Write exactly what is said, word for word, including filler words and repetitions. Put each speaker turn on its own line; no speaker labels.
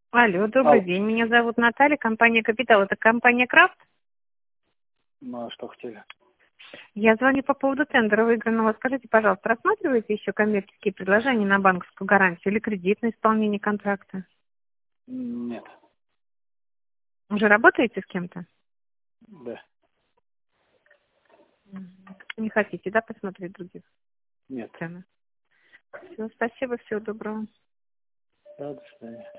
Алло, добрый
Алло.
день. Меня зовут Наталья, компания «Капитал». Это компания «Крафт».
Ну, а что хотели?
Я звоню по поводу тендера выигранного. Скажите, пожалуйста, рассматриваете еще коммерческие предложения на банковскую гарантию или кредит на исполнение контракта?
М, Нет.
Уже работаете с кем-то?
Да.
Не хотите, да, посмотреть других
Нет.
цены? Все, спасибо, всего доброго.
Да, до свидания.